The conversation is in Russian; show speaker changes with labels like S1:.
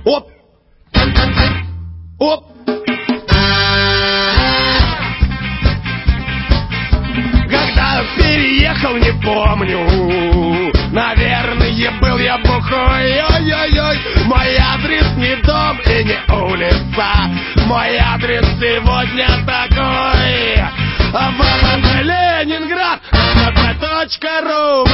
S1: Оп! Оп! Когда переехал, не помню. Наверное, был я бухой. Ой-ой-ой. Мой адрес не дом и не улица. Мой адрес сегодня такой. ВВП Ленинград, ВВП.ру.